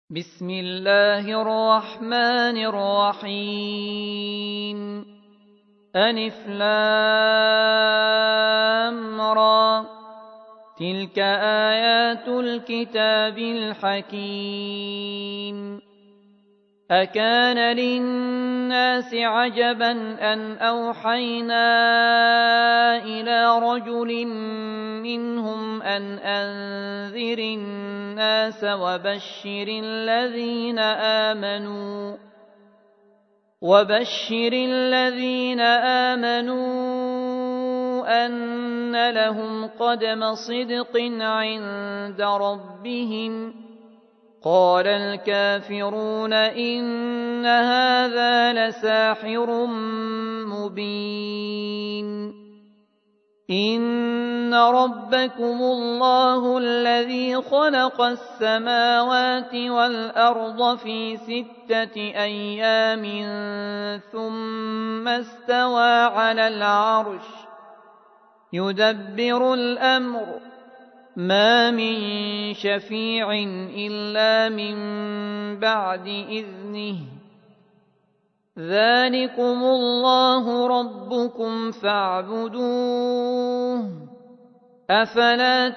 بسم الله الرحمن الرحيم ألف لام را تلك آيات الكتاب الحكيم أكان للناس عجبا أن أوحينا إلى رجل منهم أن أنذر الناس وبشر الذين آمنوا أن لهم قدم صدق عند ربهم قال الكافرون إن هذا لساحر مبين إن ربكم الله الذي خلق السماوات والأرض في 6 أيام ثم استوى على العرش يدبر الأمر ما من شفيع إلا من بعد إذنه ذلكم الله ربكم فاعبدوه أفلا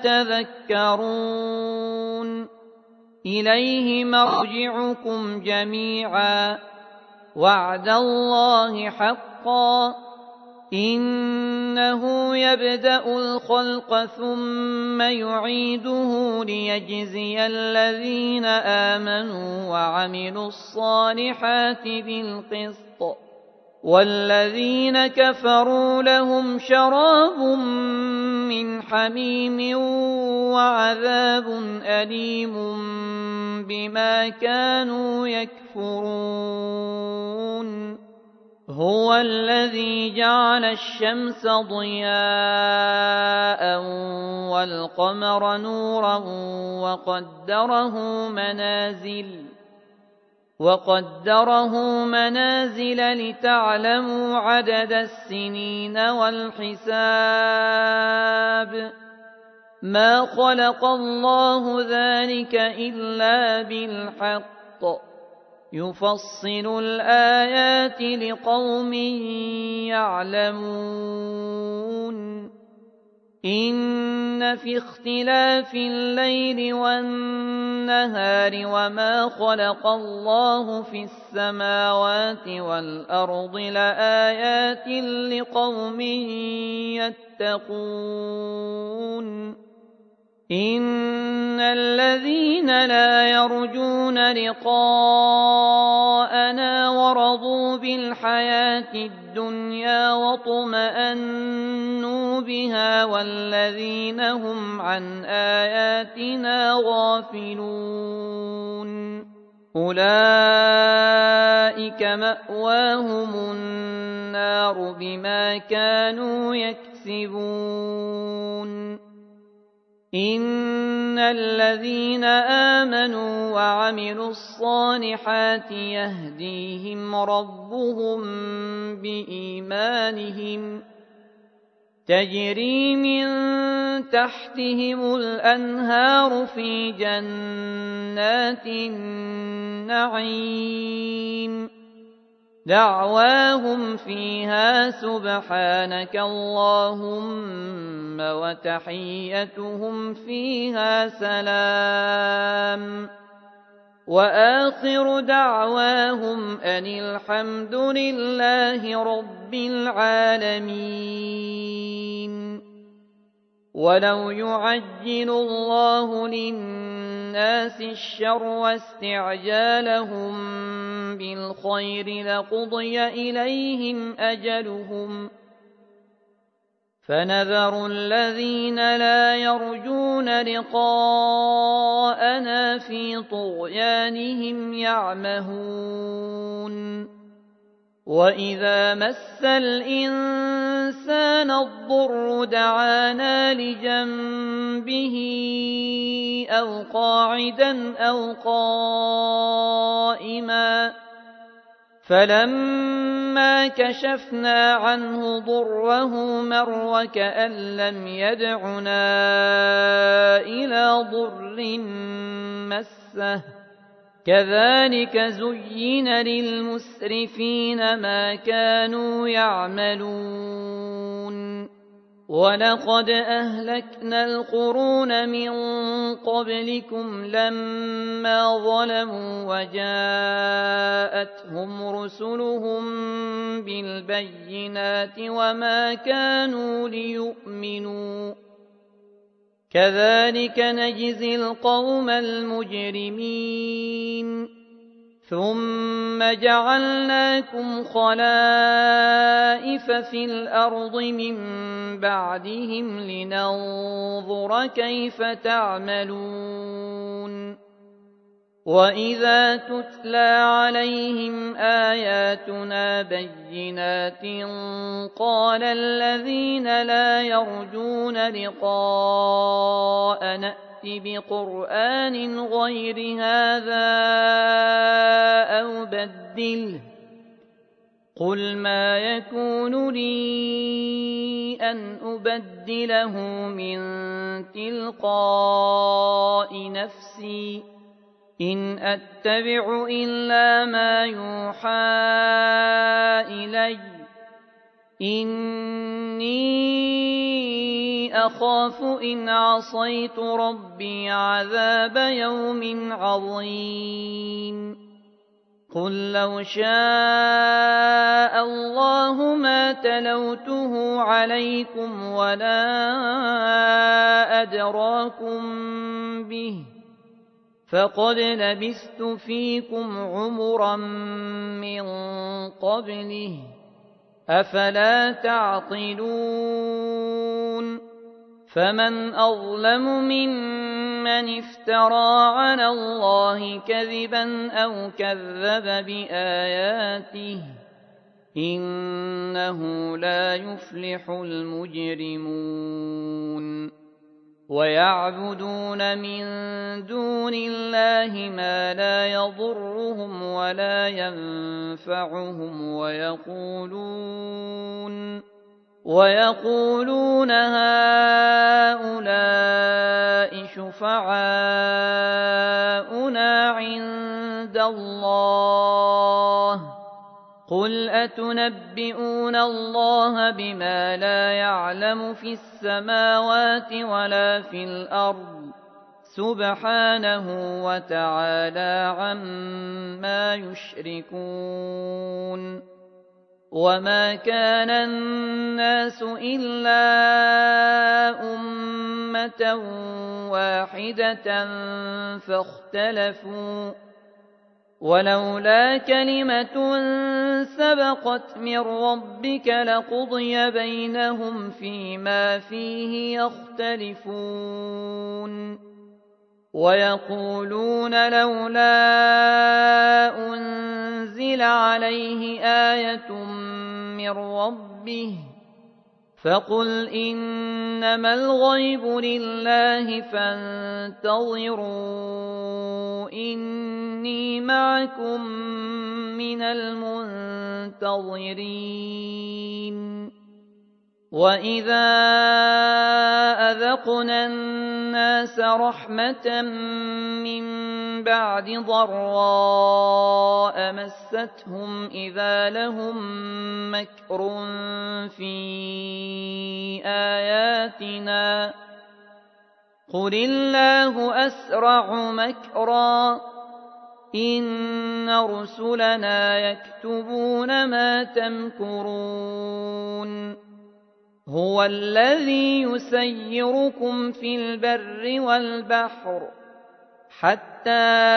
تذكرون إليه مرجعكم جميعا وعد الله حقا إنه يبدأ الخلق ثم يعيده ليجزي الذين آمنوا وعملوا الصالحات بالقسط والذين كفروا لهم شراب من حميم وعذاب أليم بما كانوا يكفرون هو الذي جعل الشمس ضياء والقمر نورا وقدره منازل لتعلموا عدد السنين والحساب ما خلق الله ذلك إلا بالحق يفصل الآيات لقوم يعلمون إن في اختلاف الليل والنهار وما خلق الله في السماوات والأرض لآيات لقوم يتقون إن الذين لا يرجون لقاءنا ورضوا بالحياة الدنيا واطمأنوا بها والذين هم عن آياتنا غافلون أولئك مأواهم النار بما كانوا يكسبون إن الذين آمنوا وعملوا الصالحات يهديهم ربهم بإيمانهم تجري من تحتهم الأنهار في جنات النعيم دعواهم فيها سبحانك اللهم وتحيتهم فيها سلام وآخر دعواهم أن الحمد لله رب العالمين ولو يعجل الله للناس الشر واستعجالهم بالخير لقضي إليهم أجلهم فنذر الذين لا يرجون لقاءنا في طغيانهم يعمهون وإذا مس الإنسان الضر دعانا لجنبه أو قاعدا أو قائما فلما كشفنا عنه ضره مر كأن لم يدعنا إلى ضر مسه كذلك زين للمسرفين ما كانوا يعملون ولقد أهلكنا القرون من قبلكم لما ظلموا وجاءتهم رسلهم بالبينات وما كانوا ليؤمنوا كذلك نجزي القوم المجرمين ثم جعلناكم خلائف في الأرض من بعدهم لننظر كيف تعملون وإذا تتلى عليهم آياتنا بينات قال الذين لا يرجون لقاءنا بقرآن غير هذا أو بدله قل ما يكون لي أن أبدله من تلقاء نفسي إن أتبع إلا ما يوحى إلي إني أخاف إن عصيت ربي عذاب يوم عظيم قل لو شاء الله ما تلوته عليكم ولا أدراكم به فقد لبثت فيكم عمرا من قبله أفلا تعقلون فمن أظلم ممن افترى على الله كذبا أو كذب بآياته إنه لا يفلح المجرمون ويعبدون من دون الله ما لا يضرهم ولا ينفعهم ويقولون هؤلاء شفعاؤنا عند الله قل أتنبئون الله بما لا يعلم في السماوات ولا في الأرض سبحانه وتعالى عما يشركون وما كان الناس إلا أمة واحدة فاختلفوا ولولا كلمة سبقت من ربك لقضي بينهم فيما فيه يختلفون ويقولون لولا أنزل عليه آية من ربه فقل إنما الغيب لله فانتظروا إني معكم من المنتظرين وإذا أذقنا الناس رحمة من بعد ضراء مستهم إذا لهم مكر في آياتنا قل الله أسرع مكرا إن رسلنا يكتبون ما تمكرون هو الذي يسيركم في البر والبحر حتى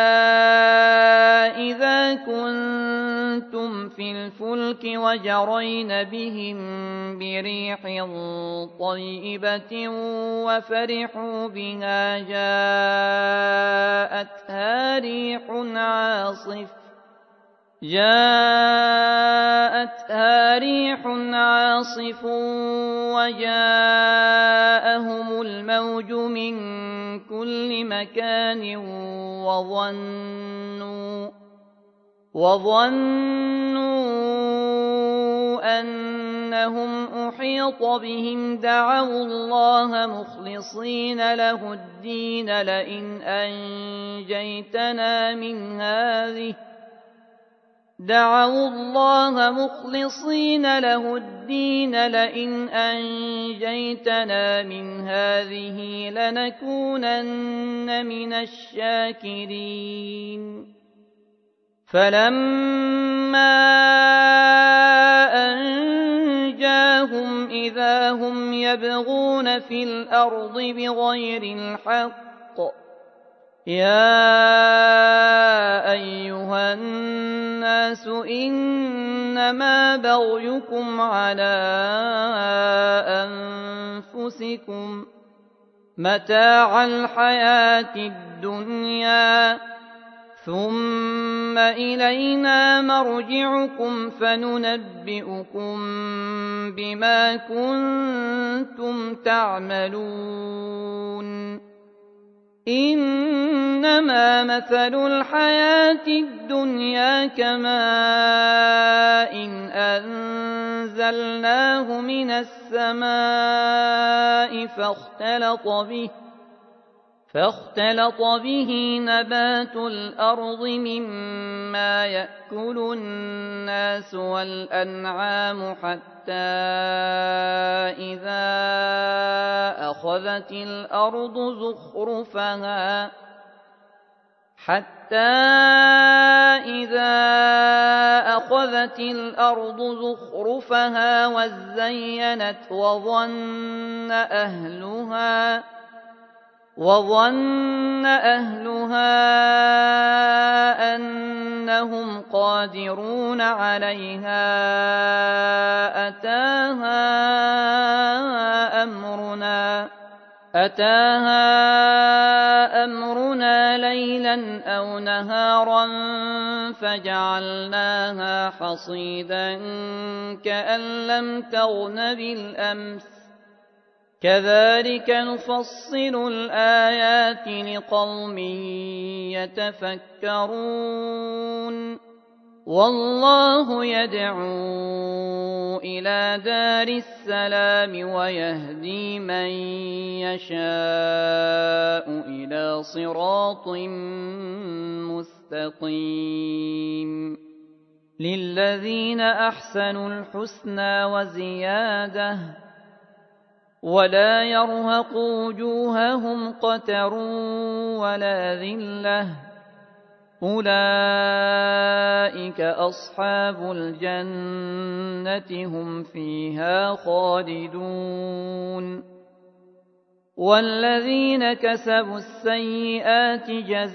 إذا كنتم في الفلك وجرين بهم بريح طيبة وفرحوا بها جاءتها ريح عاصف وجاءهم الموج من كل مكان وظنوا أنهم أحيط بهم دعوا الله مخلصين له الدين لئن أنجيتنا من هذه لنكونن من الشاكرين فلما أنجاهم إذا هم يبغون في الأرض بغير الحق يا أيها الناس إنما بغيكم على أنفسكم متاع الحياة الدنيا ثم إلينا مرجعكم فننبئكم بما كنتم تعملون إنما مثل الحياة الدنيا كماء أنزلناه من السماء فاختلط به نبات الأرض مما يأكل الناس والأنعام حتى إذا أخذت الأرض زخرفها وزينت وظن أهلها أنهم قادرون عليها أتاها أمرنا ليلا أو نهارا فجعلناها حصيدا كأن لم تغن بالأمس كذلك نفصل الآيات لقوم يتفكرون والله يدعو إلى دار السلام ويهدي من يشاء إلى صراط مستقيم للذين أحسنوا الحسنى وزيادة ولا يرهق وجوههم قتر ولا ذلة أولئك أصحاب الجنة هم فيها خالدون والذين كسبوا السيئات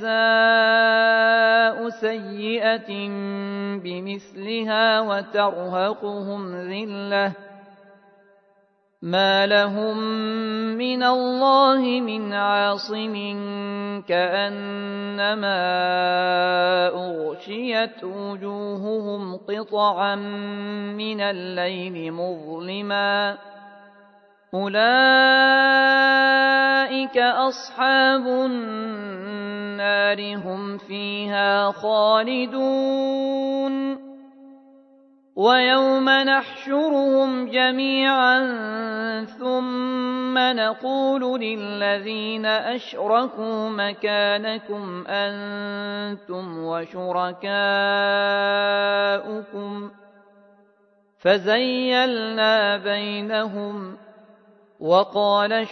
جزاء سيئة بمثلها وترهقهم ذلة ما لهم من الله من عاصم كأنما أغشيت وجوههم قطعا من الليل مظلما أولئك أصحاب النار هم فيها خالدون ويوم نحشرهم جميعا ثم نقول للذين أشركوا مكانكم أنتم وشركاؤكم فزيلنا بينهم وقال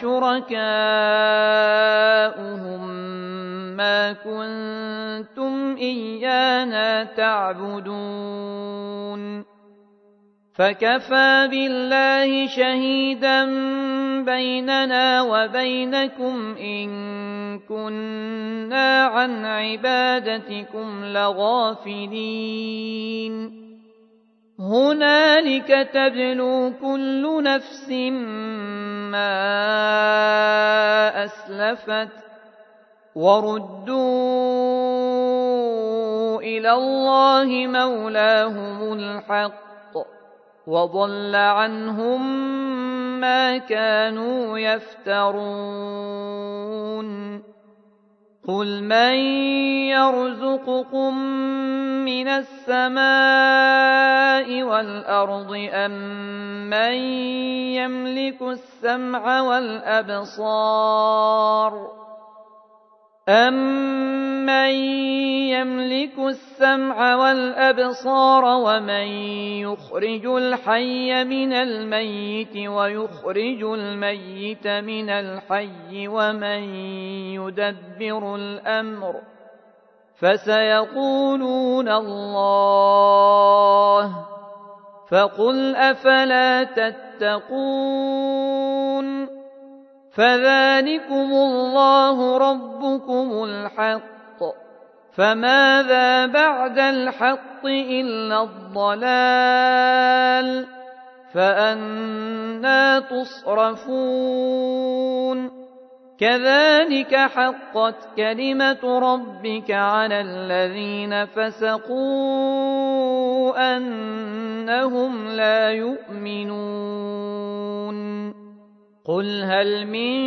شركاؤهم ما كنتم إيانا تعبدون فكفى بالله شهيدا بيننا وبينكم إن كنا عن عبادتكم لغافلين هنالك تبلو كل نفس ما أسلفت وردوا إلى الله مولاهم الحق وضل عنهم ما كانوا يفترون قل من يرزقكم من السماء والأرض أمن يملك السمع والأبصار ومن يخرج الحي من الميت ويخرج الميت من الحي ومن يدبر الأمر فسيقولون الله فقل أفلا تتقون فذلكم الله ربكم الحق فماذا بعد الحق إلا الضلال فأنى تصرفون كذلك حقت كلمة ربك على الذين فسقوا أنهم لا يؤمنون قل هل من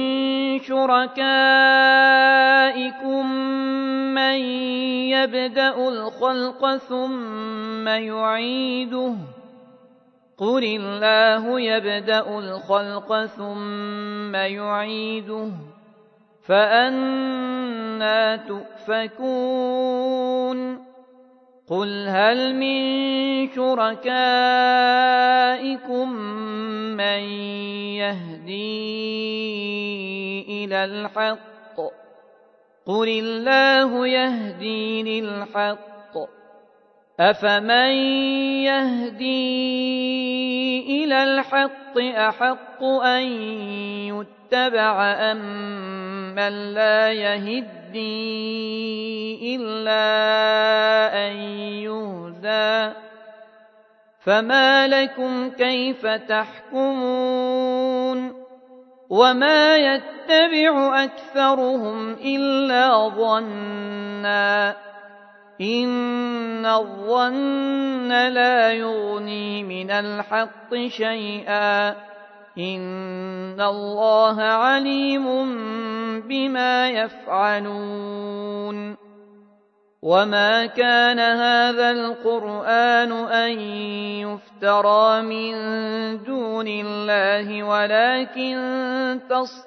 شركائكم من يبدأ الخلق ثم يعيده قل الله يبدأ الخلق ثم يعيده فأنى تؤفكون قل هل من شركائكم من يهدي إلى الحق قل الله يهدي للحق أفمن يهدي إلى الحق أحق أن يتبع أمن لا يهدي إلا أن يهدى فما لكم كيف تحكمون وما يتبع أكثرهم إلا ظنا إن الظن لا يغني من الحق شيئا إن الله عليم بما يفعلون وما كان هذا القرآن أن يفترى من دون الله ولكن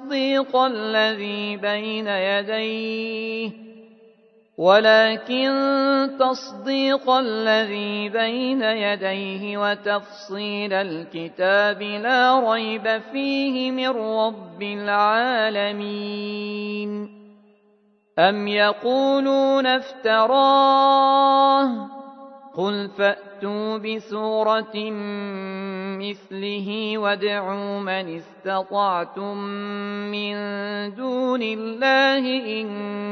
تصديق الذي بين يديه وتفصيل الكتاب لا ريب فيه من رب العالمين أم يقولون افتراه قل فأتوا بسورة مثله وادعوا من استطعتم من دون الله إن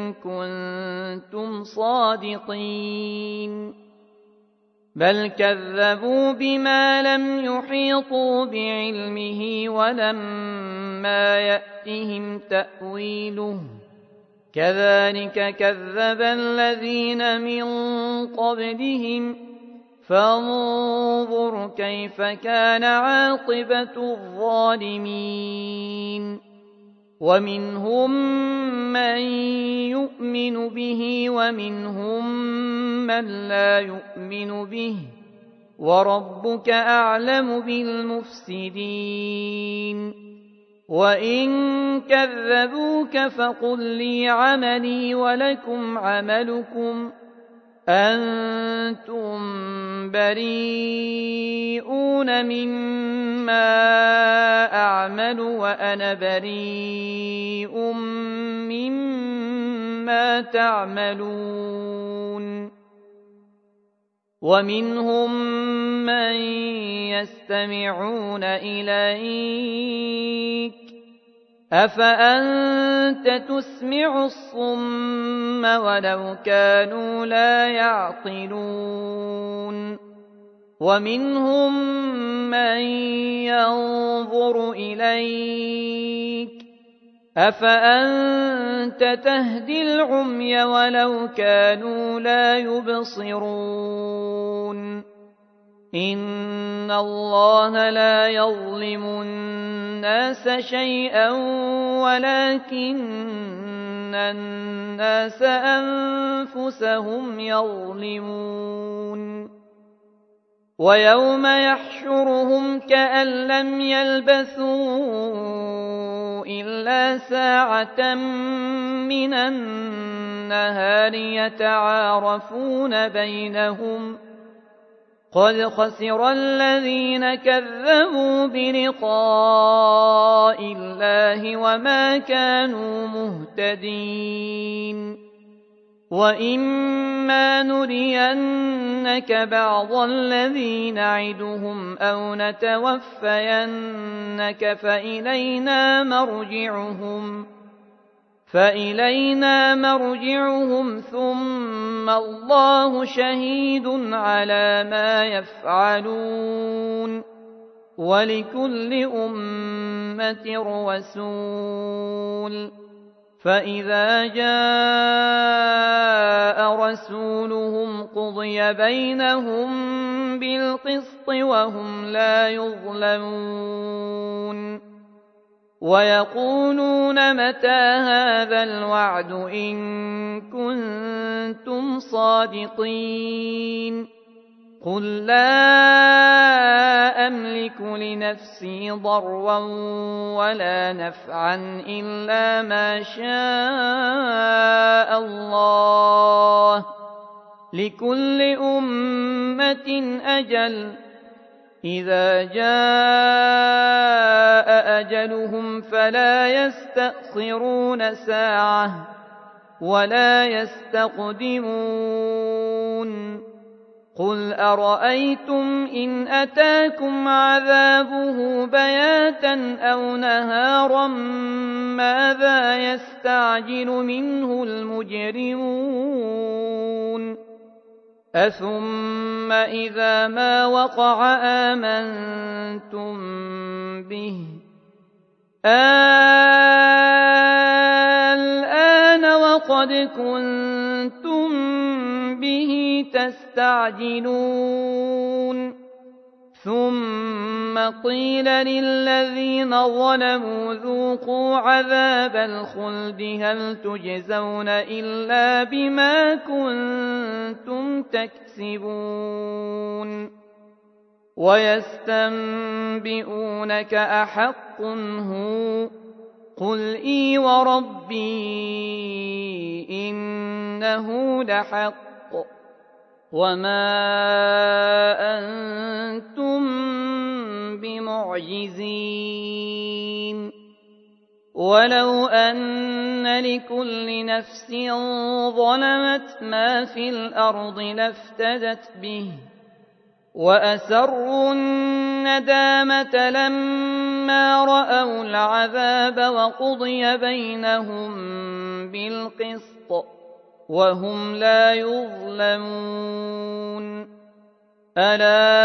كنتم صادقين بل كذبوا بما لم يحيطوا بعلمه ولما يأتهم تأويله كذلك كذب الذين من قبلهم فانظر كيف كان عاقبة الظالمين ومنهم من يؤمن به ومنهم من لا يؤمن به وربك أعلم بالمفسدين وإن كذبوك فقل لي عملي ولكم عملكم أنتم بريئون مما أعمل وأنا بريء مما تعملون ومنهم من يستمعون إليك أفأنت تسمع الصم ولو كانوا لا يعقلون ومنهم من ينظر إليك أفأنت تهدي العمي ولو كانوا لا يبصرون إن الله لا يظلم الناس شيئا ولكن الناس أنفسهم يظلمون ويوم يحشرهم كأن لم يلبثوا إلا ساعة من النهار يتعارفون بينهم قد خسر الذين كذبوا بلقاء الله وما كانوا مهتدين وإما نرينك بعض الذي نعدهم أو نتوفينك فإلينا مرجعهم ثم الله شهيد على ما يفعلون ولكل أمة رسول فإذا جاء رسولهم قضي بينهم بالقسط وهم لا يظلمون ويقولون متى هذا الوعد إن كنتم صادقين قل لا أملك لنفسي ضرا ولا نفعا إلا ما شاء الله لكل أمة أجل إذا جاء أجلهم فلا يستأخرون ساعة ولا يستقدمون قل أرأيتم إن أتاكم عذابه بياتا أو نهارا ماذا يستعجل منه المجرمون أثم إذا ما وقع آمنتم به الآن وقد كنتم به تستعجلون ثم قيل للذين ظلموا ذوقوا عذاب الخلد هل تجزون إلا بما كنتم تكسبون ويستنبئونك أحق هو قل إي وربي إنه لحق وما أنتم بمعجزين ولو أن لكل نفس ظلمت ما في الأرض لافتدت به وأسروا الندامة لما رأوا العذاب وقضي بينهم بالقسط وهم لا يظلمون ألا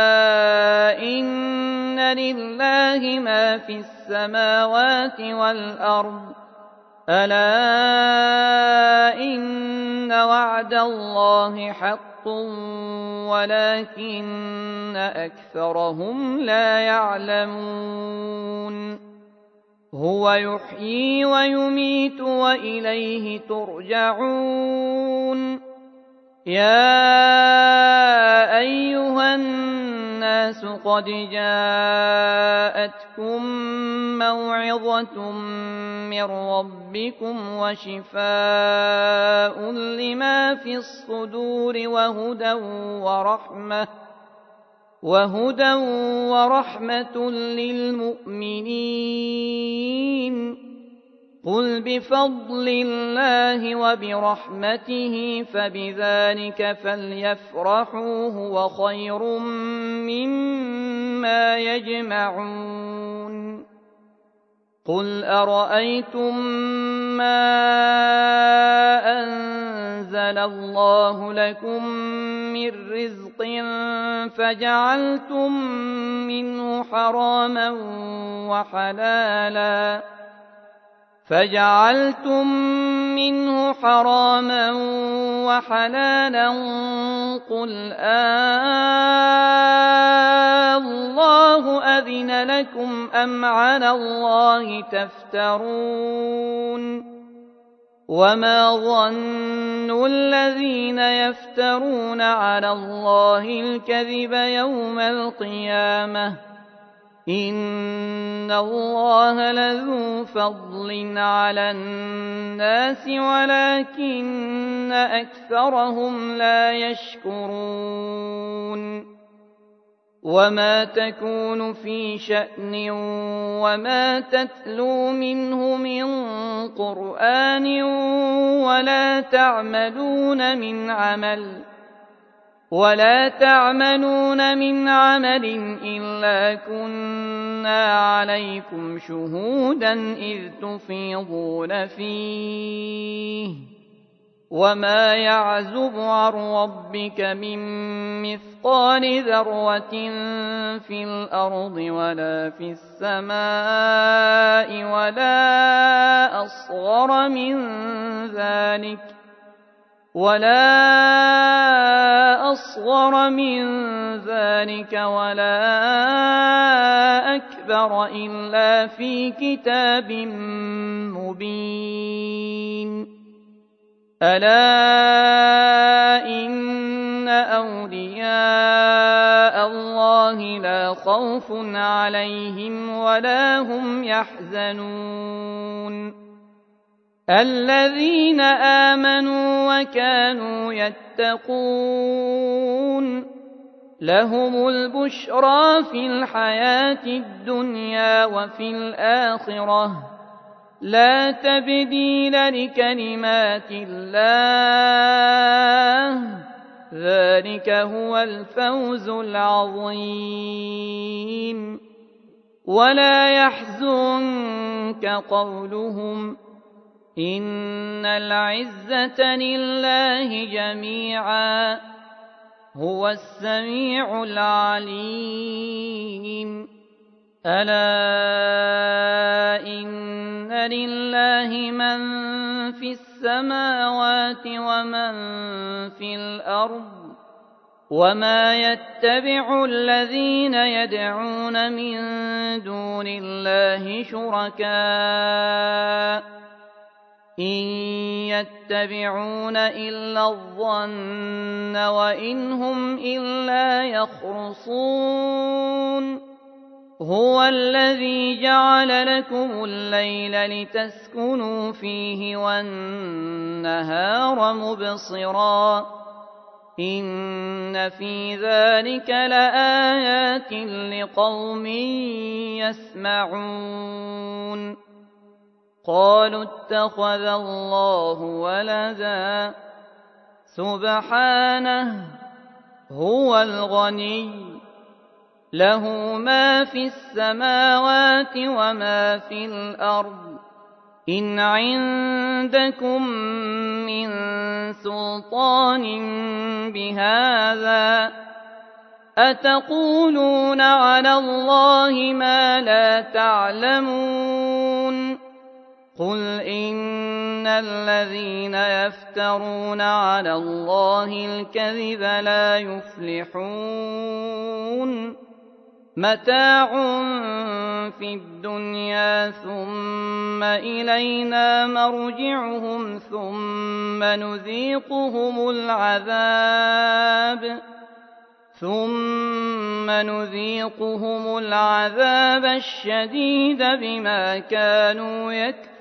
إن لله ما في السماوات والأرض ألا إن وعد الله حق ولكن أكثرهم لا يعلمون هو يحيي ويميت وإليه ترجعون يا أيها الناس قد جاءتكم موعظة من ربكم وشفاء لما في الصدور وهدى ورحمة للمؤمنين قل بفضل الله وبرحمته فبذلك فليفرحوا هو خير مما يجمعون قل أرأيتم ما أنزل الله لكم من رزق فجعلتم منه حراما وحلالا قل الله أذن لكم أم على الله تفترون وما ظن الذين يفترون على الله الكذب يوم القيامة إن الله لذو فضل على الناس ولكن أكثرهم لا يشكرون وما تكون في شأن وما تتلو منه من قرآن ولا تعملون من عمل إلا كنا عليكم شهودا إذ تفيضون فيه وما يعزب عن ربك من مثقال ذرة في الأرض ولا في السماء ولا أصغر من ذلك ولا أكبر إلا في كتاب مبين ألا إن أولياء الله لا خوف عليهم ولا هم يحزنون الذين آمنوا وكانوا يتقون لهم البشرى في الحياة الدنيا وفي الآخرة لا تبديل لكلمات الله ذلك هو الفوز العظيم ولا يحزنك قولهم إن العزة لله جميعا هو السميع العليم ألا إن لله من في السماوات ومن في الأرض وما يتبع الذين يدعون من دون الله شركاء إن يتبعون إلا الظن وإن هم إلا يخرصون هو الذي جعل لكم الليل لتسكنوا فيه والنهار مبصرا إن في ذلك لآيات لقوم يسمعون قالوا اتخذ الله ولدا سبحانه هو الغني له ما في السماوات وما في الأرض إن عندكم من سلطان بهذا أتقولون على الله ما لا تعلمون قل إن الذين يفترون على الله الكذب لا يفلحون متاع في الدنيا ثم إلينا مرجعهم ثم نذيقهم العذاب الشديد بما كانوا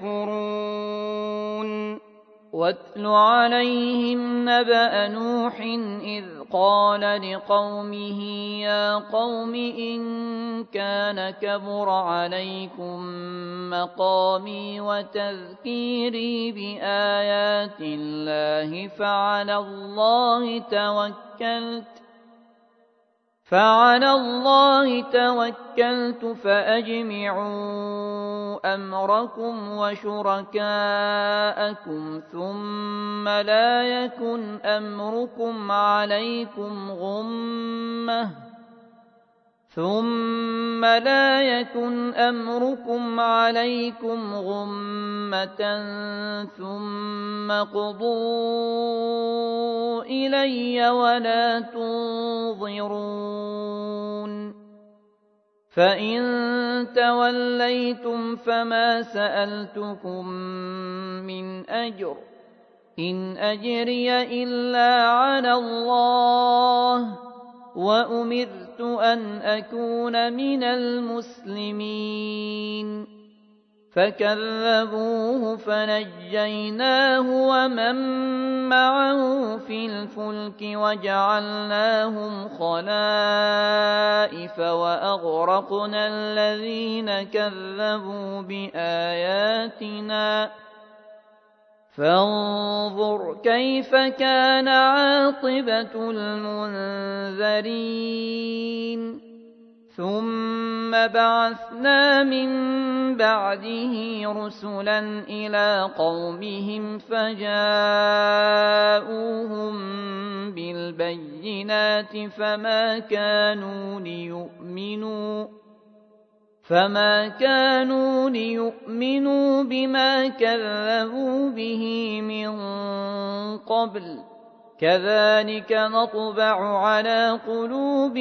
يكفرون واتل عليهم نبأ نوح إذ قال لقومه يا قوم إن كان كبر عليكم مقامي وتذكيري بآيات الله فعلى الله توكلت فأجمعوا أمركم وشركاءكم ثم لا يكن أمركم عليكم غمة ثم قضوا إلي ولا تنظرون فإن توليتم فما سألتكم من أجر إن أجري إلا على الله وأمرت أن أكون من المسلمين فكذبوه فنجيناه ومن معه في الفلك وجعلناهم خلائف وأغرقنا الذين كذبوا بآياتنا فانظر كيف كان عاقبة المنذرين ثم بعثنا من بعده رسلا إلى قومهم فجاءوهم بالبينات فما كانوا ليؤمنوا بما كذبوا به من قبل كذلك نطبع على قلوب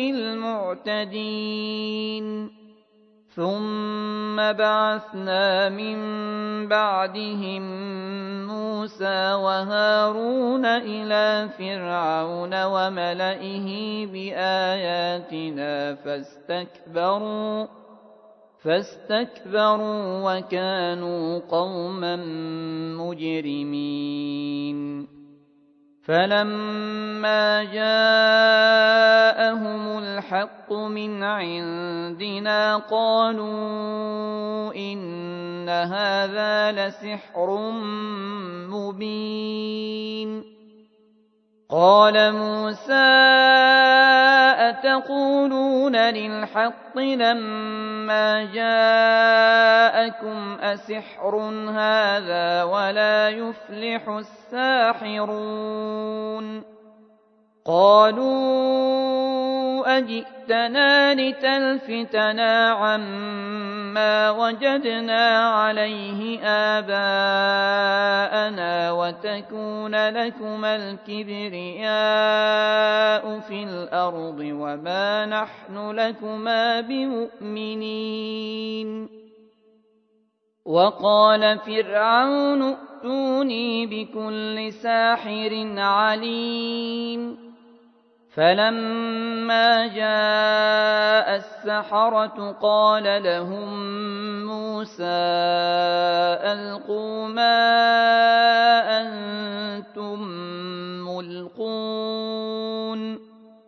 المعتدين ثم بعثنا من بعدهم موسى وهارون إلى فرعون وملئه بآياتنا فاستكبروا وكانوا قوما مجرمين فلما جاءهم الحق من عندنا قالوا إن هذا لسحر مبين قال موسى أتقولون للحق لما جاءكم أسحر هذا ولا يفلح الساحرون قالوا أجئتنا لتلفتنا عما وجدنا عليه آباءنا وتكون لكما الكبرياء في الأرض وما نحن لكما بمؤمنين وقال فرعون ائتوني بكل ساحر عليم فلما جاء السحرة قال لهم موسى ألقوا ما أنتم ملقون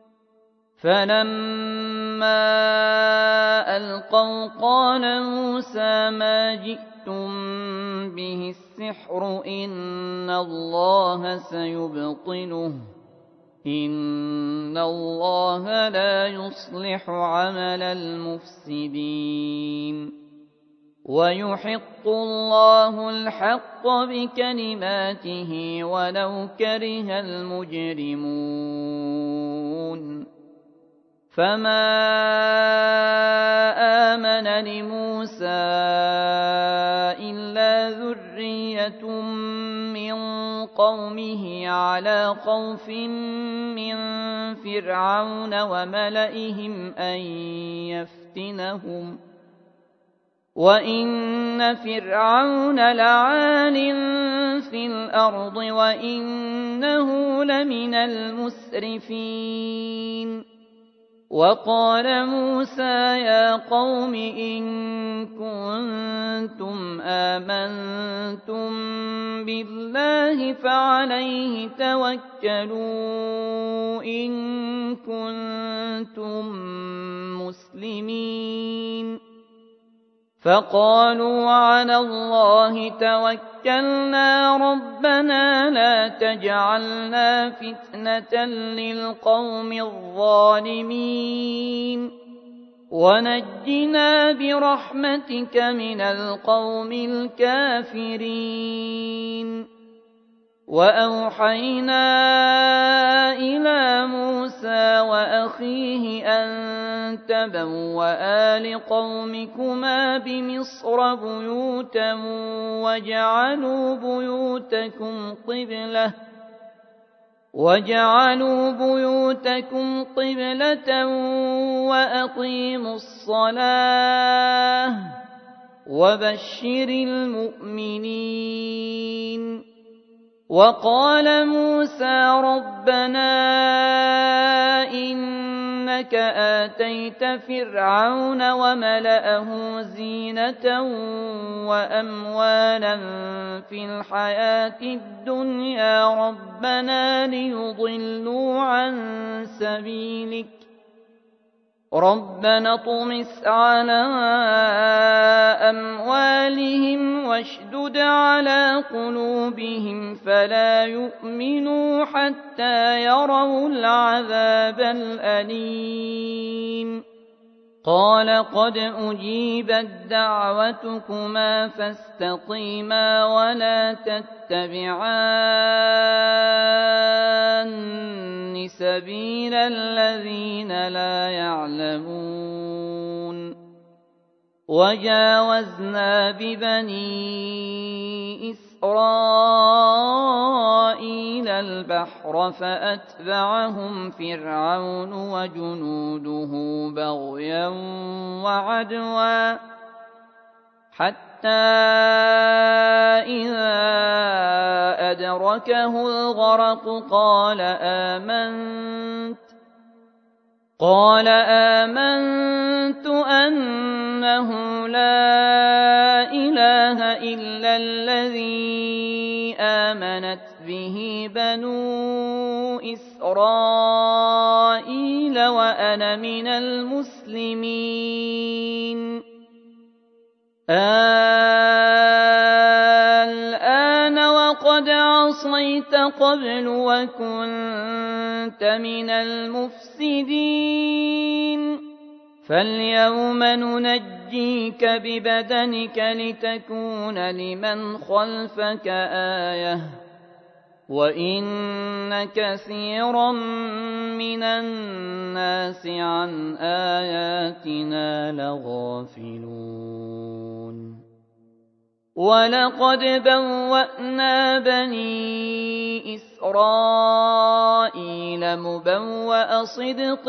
فلما ألقوا قال موسى ما جئتم به السحر إن الله سيبطله إن الله لا يصلح عمل المفسدين ويحق الله الحق بكلماته ولو كره المجرمون فما آمن لموسى إلا ذرية من قومه على خوف من فرعون وملئهم أن يفتنهم وإن فرعون لعال في الأرض وإنه لمن المسرفين وقال موسى يا قوم إن كنتم آمنتم بالله فعليه توكلوا إن كنتم مسلمين فقالوا على الله توكلنا ربنا لا تجعلنا فتنة للقوم الظالمين ونجنا برحمتك من القوم الكافرين وأوحينا إلى موسى وأخيه أن تبوأ لقومكما بمصر بيوتا وَاجْعَلُوا بُيُوتَكُمْ قِبْلَةً وَأَقِيمُوا الصَّلَاةَ وَبَشِّرِ الْمُؤْمِنِينَ وَقَالَ مُوسَىٰ رَبَّنَا إِنَّكَ آتَيْتَ فِرْعَوْنَ وَمَلَأَهُ زِينَةً وَأَمْوَالًا فِي الْحَيَاةِ الدُّنْيَا رَبَّنَا لِيُضِلُّوا عَن سَبِيلِكَ رَبَّنَا اطْمِسْ عَلَىٰ أَمْوَالِهِمْ وَاشْدُدْ عَلَىٰ قُلُوبِهِمْ فَلَا يُؤْمِنُوا حَتَّىٰ يَرَوُا الْعَذَابَ الْأَلِيمَ قَالَ قَدْ أُجِيبَتْ دَعْوَتُكُمَا فَاسْتَقِيمَا وَلَا تَتَّبِعَانِّ سَبِيلَ الَّذِينَ لَا يَعْلَمُونَ وَجَاوَزْنَا بِبَنِي إِسْرَائِيلَ الْبَحْرَ فَأَتْبَعَهُمْ فِرْعَوْنُ وَجُنُودُهُ بَغْيًا وَعَدْوًا حَتَّىٰ إِذَا أَدْرَكَهُ الْغَرَقُ قَالَ آمَنتُ أَنَّهُ لَا إِلَٰهَ إِلَّا الَّذِي آمَنَتْ بِهِ بَنُو إِسْرَائِيلَ وَأَنَا مِنَ المسلمين الْآنَ وَقَدْ عَصَيْتَ قَبْلُ وَكُنتَ مِنَ الْمُفْسِدِينَ فَالْيَوْمَ نُنَجِّيكَ بِبَدَنِكَ لِتَكُونَ لِمَنْ خَلْفَكَ آيَةً وَإِنَّ كَثِيرًا مِنَ النَّاسِ عَنْ آيَاتِنَا لَغَافِلُونَ وَلَقَدْ بَوَّأْنَا بَنِي إِسْرَائِيلَ مُبَوَّأَ صِدْقٍ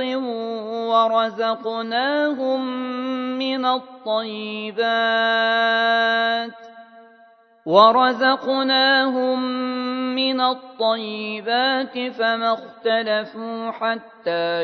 وَرَزَقْنَاهُم مِّنَ الطَّيِّبَاتِ فَمَا اخْتَلَفُوا حَتَّىٰ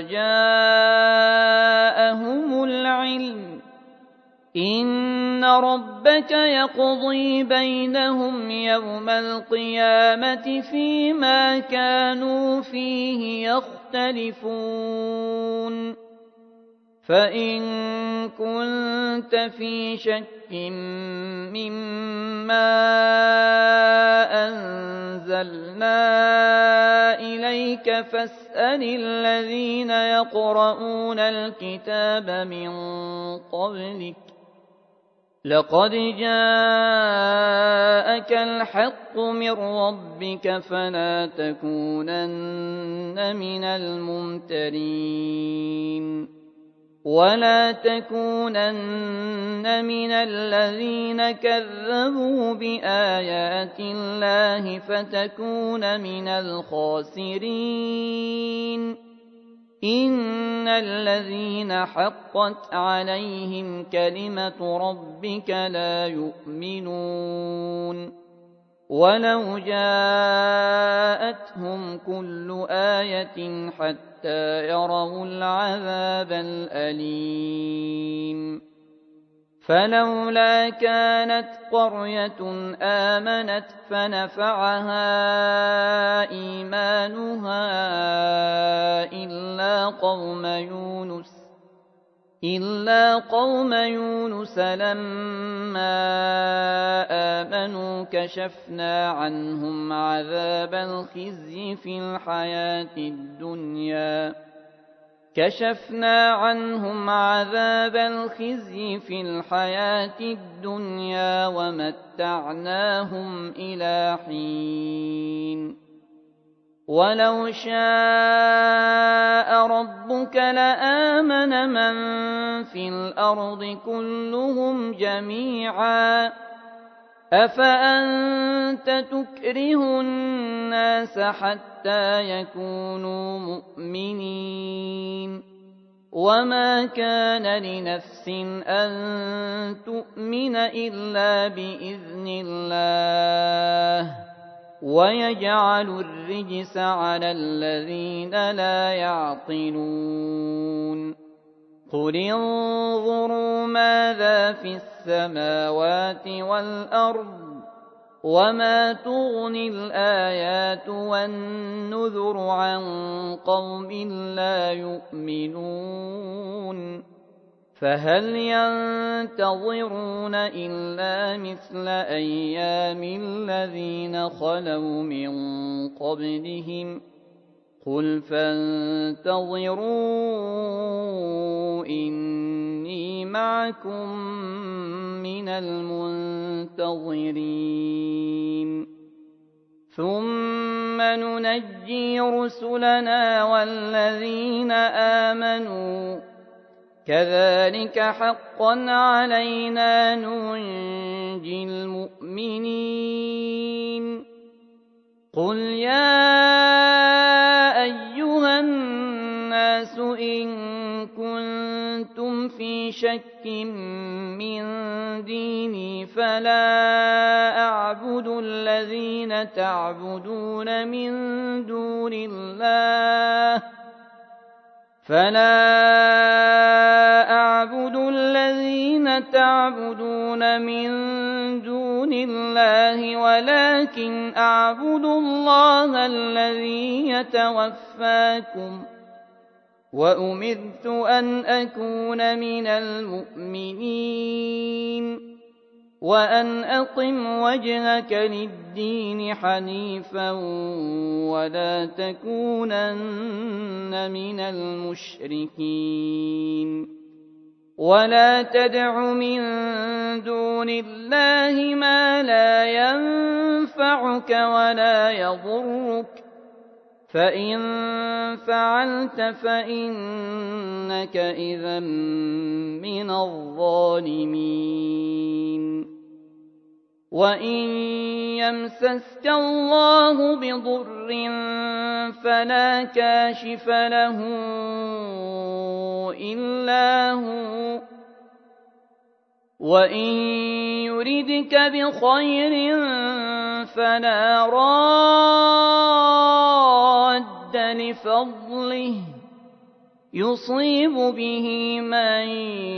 جَاءَهُمُ الْعِلْمُ ۚ إِنَّ رَبَّكَ يَقْضِي بَيْنَهُمْ يَوْمَ الْقِيَامَةِ فِيمَا كَانُوا فِيهِ يَخْتَلِفُونَ فَإِن كُنتَ فِي شَكٍّ مِّمَّا أَنزَلْنَا إِلَيْكَ فَاسْأَلِ الَّذِينَ يَقْرَءُونَ الْكِتَابَ مِن قَبْلِكَ ۚ لَقَدْ جَاءَكَ الْحَقُّ مِن رَّبِّكَ فَلَا تَكُونَنَّ مِنَ الْمُمْتَرِينَ وَلَا تَكُونَنَّ مِنَ الَّذِينَ كَذَّبُوا بِآيَاتِ اللَّهِ فَتَكُونَ مِنَ الْخَاسِرِينَ إِنَّ الَّذِينَ حَقَّتْ عَلَيْهِمْ كَلِمَةُ رَبِّكَ لَا يُؤْمِنُونَ وَلَوْ جَاءَتْهُمْ كُلُّ آيَةٍ حَتَّىٰ يَرَوُا الْعَذَابَ الْأَلِيمَ فَلَوْلَا كَانَتْ قَرْيَةٌ آمَنَتْ فَنَفَعَهَا إِيمَانُهَا إِلَّا قَوْمَ يُونُسَ لَمَّا آمَنُوا كَشَفْنَا عَنْهُمْ عَذَابَ الْخِزْيِ فِي الْحَيَاةِ الدُّنْيَا وَمَتَّعْنَاهُمْ إِلَىٰ حِينٍ وَلَوْ شَاءَ رَبُّكَ لَآمَنَ مَن فِي الْأَرْضِ كُلُّهُمْ جَمِيعًا أفأنت تكره الناس حتى يكونوا مؤمنين وما كان لنفس أن تؤمن إلا بإذن الله ويجعل الرجس على الذين لا يعقلون قل انظروا ماذا في السماوات والأرض وما تغني الآيات والنذر عن قوم لا يؤمنون فهل ينتظرون إلا مثل أيام الذين خلوا من قبلهم قل فانتظروا إني معكم من المنتظرين ثم ننجي رسلنا والذين آمنوا كذلك حقا علينا ننجي المؤمنين قل يا أيها الناس إن كنتم في شك من ديني فلا أعبد الذين تعبدون من دون الله ولكن أعبد الله الذي يتوفاكم وأمرت أن أكون من المؤمنين وأن أقم وجهك للدين حنيفا ولا تكونن من المشركين ولا تدع من دون الله ما لا ينفعك ولا يضرك فإن فعلت فإنك إذا من الظالمين وإن يمسسك الله بضر فلا كاشف له إلا هو وإن يردك بخير فلا راد لفضله يصيب به من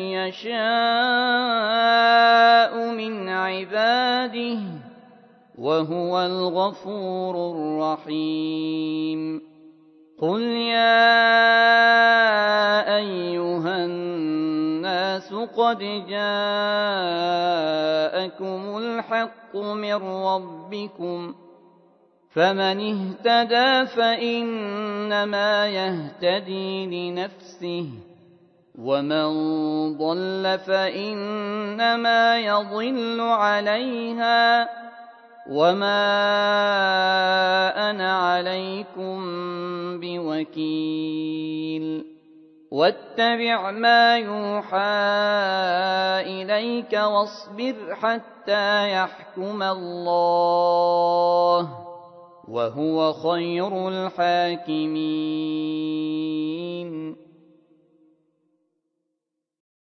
يشاء من عباده وهو الغفور الرحيم قل يا أيها الناس قد جاءكم الحق من ربكم فمن اهتدى فإنما يهتدي لنفسه ومن ضل فإنما يضل عليها وما أنا عليكم بوكيل واتبع ما يوحى إليك واصبر حتى يحكم الله وهو خير الحاكمين